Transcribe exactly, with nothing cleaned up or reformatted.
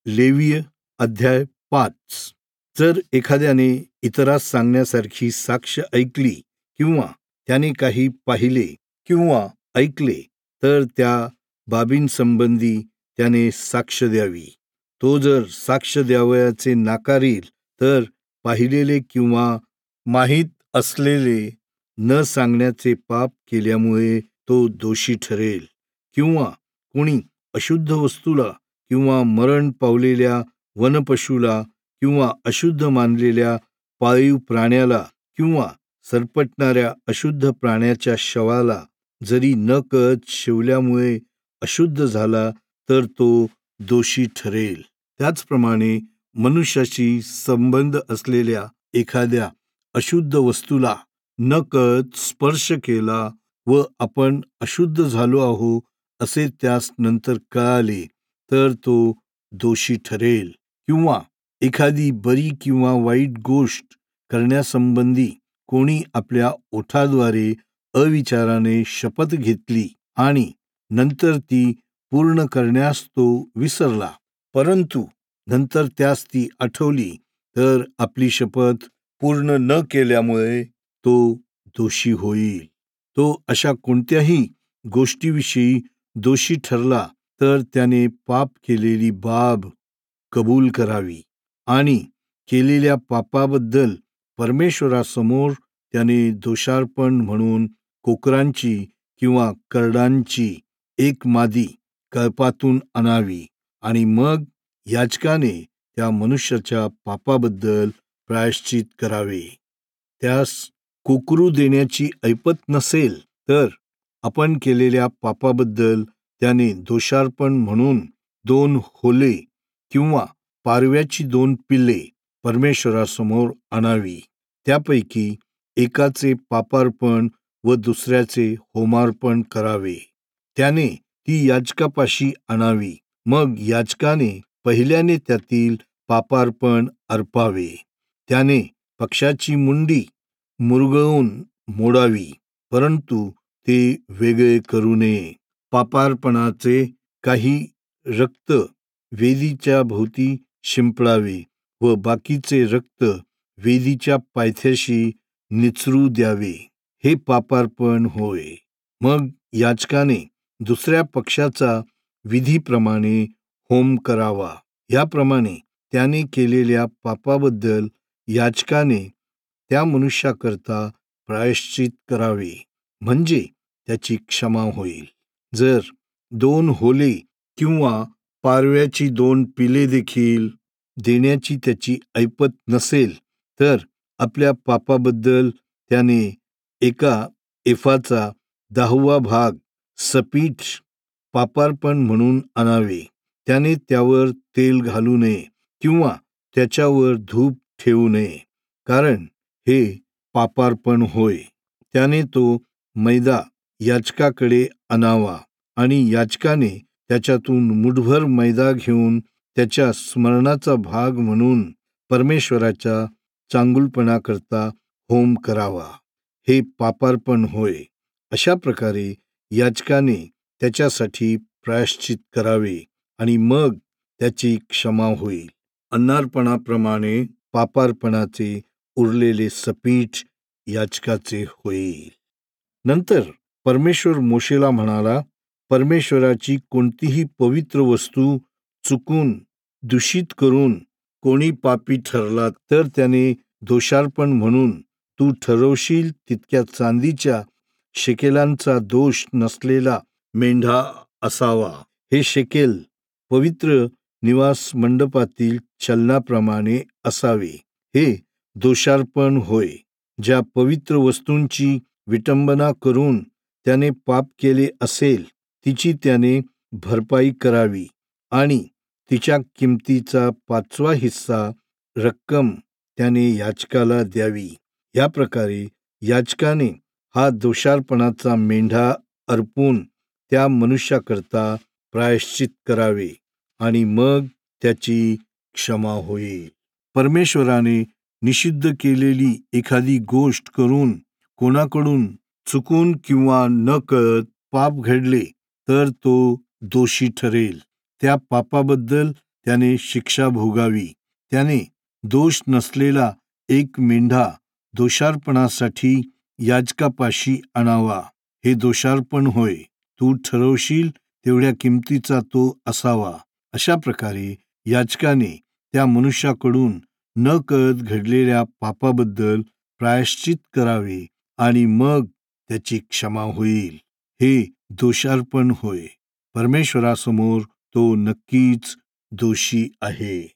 लेवीय अध्याय पाच. जर एखाद्याने इतरास सांगण्यासारखी साक्ष ऐकली किंवा त्याने काही पाहिले किंवा ऐकले तर त्या बाबींसंबंधी त्याने साक्ष द्यावी. तो जर साक्ष द्यावयाचे नाकारील तर पाहिलेले किंवा माहीत असलेले न सांगण्याचे पाप केल्यामुळे तो दोषी ठरेल. किंवा कोणी अशुद्ध वस्तूला किंवा मरण पावलेल्या वनपशूला किंवा अशुद्ध मानलेल्या पाळीव प्राण्याला किंवा सरपटणाऱ्या अशुद्ध प्राण्याच्या शवाला जरी न कळत शिवल्यामुळे अशुद्ध झाला तर तो दोषी ठरेल. त्याचप्रमाणे मनुष्याशी संबंध असलेल्या एखाद्या अशुद्ध वस्तूला न कळत स्पर्श केला व आपण अशुद्ध झालो आहो असे त्यास नंतर कळाले तर तो दोषी ठरेल. किंवा एखादी बरी किंवा वाईट गोष्ट करण्यासंबंधी कोणी आपल्या ओठाद्वारे अविचाराने शपथ घेतली आणि नंतर ती पूर्ण करण्यास तो विसरला, परंतु नंतर त्यास ती आठवली तर आपली शपथ पूर्ण न केल्यामुळे तो दोषी होईल. तो अशा कोणत्याही गोष्टीविषयी दोषी ठरला तर त्याने पाप केलेली बाब कबूल करावी आणि केलेल्या पापाबद्दल परमेश्वरासमोर त्याने दोषार्पण म्हणून कोकरांची किंवा करडांची एक मादी कळपातून आणावी आणि मग याजकाने त्या मनुष्याच्या पापाबद्दल प्रायश्चित करावे. त्यास कोकरू देण्याची ऐपत नसेल तर आपण केलेल्या पापाबद्दल त्याने दोषार्पण म्हणून दोन होले किंवा पारव्याची दोन पिल्ले परमेश्वरासमोर आणावी. त्यापैकी एकाचे पापार्पण व दुसऱ्याचे होमार्पण करावे. त्याने ती याजकापाशी आणावी. मग याजकाने पहिल्याने त्यातील पापार्पण अर्पावे. त्याने पक्षाची मुंडी मुरगळून मोडावी, परंतु ते वेगळे करू नये. पापार्पणाचे काही रक्त वेदीच्या भोवती शिंपडावे व बाकीचे रक्त वेदीच्या पायथ्याशी निचरू द्यावे. हे पापार्पण होय. मग याजकाने दुसऱ्या पक्षाचा विधीप्रमाणे होम करावा. याप्रमाणे त्याने केलेल्या पापाबद्दल याजकाने त्या मनुष्याकरता प्रायश्चित करावे, म्हणजे त्याची क्षमा होईल. जर दोन होले किंवा पारव्याची दोन पिले देखील देण्याची त्याची ऐपत नसेल तर आपल्या पापाबद्दल त्याने एका एफाचा दहावा भाग सपीठ पापार्पण म्हणून आणावे. त्याने त्यावर तेल घालू नये किंवा त्याच्यावर धूप ठेवू नये, कारण हे पापार्पण होय. त्याने तो मैदा याजकाकडे आणावा आणि याजकाने त्याच्यातून मुठभर मैदा घेऊन त्याच्या स्मरणाचा भाग म्हणून परमेश्वराच्या चांगुलपणाकरता होम करावा. हे पापार्पण होय. अशा प्रकारे याजकाने त्याच्यासाठी प्रायश्चित करावे आणि मग त्याची क्षमा होईल. अन्नार्पणाप्रमाणे पापार्पणाचे उरलेले सपीठ याजकाचे होईल. नंतर परमेश्वर मोशेला म्हणाला, परमेश्वराची कोणतीही पवित्र वस्तू चुकून दूषित करून कोणी पापी ठरला तर त्याने दोषार्पण म्हणून तू ठरवशील तितक्या चांदीच्या शेकेलांचा दोष नसलेला मेंढा असावा. हे शेकेल पवित्र निवास मंडपातील चलनाप्रमाणे असावे. हे दोषार्पण होय. ज्या पवित्र वस्तूंची विटंबना करून त्याने पाप केले असेल तिची त्याने भरपाई करावी आणि तिच्या किमतीचा पाचवा हिस्सा रक्कम त्याने याजकाला द्यावी. या प्रकारे याजकाने हा दोषार्पणाचा मेंढा अर्पून त्या मनुष्याकरता प्रायश्चित करावे आणि मग त्याची क्षमा होईल. परमेश्वराने निषिद्ध केलेली एखादी गोष्ट करून कोणाकडून चुकून किंवा न कळत पाप घडले तर तो दोषी ठरेल. त्या पापाबद्दल त्याने शिक्षा भोगावी. त्याने दोष नसलेला एक मेंढा दोषार्पणासाठी याजकापाशी आणावा. हे दोषार्पण होय. तू ठरवशील तेवढ्या किमतीचा तो असावा. अशा प्रकारे याजकाने त्या मनुष्याकडून न कळत घडलेल्या पापाबद्दल प्रायश्चित करावे आणि मग त्याची क्षमा होईल. हे दोषार्पण होय. परमेश्वरासमोर तो नक्कीच दोषी आहे.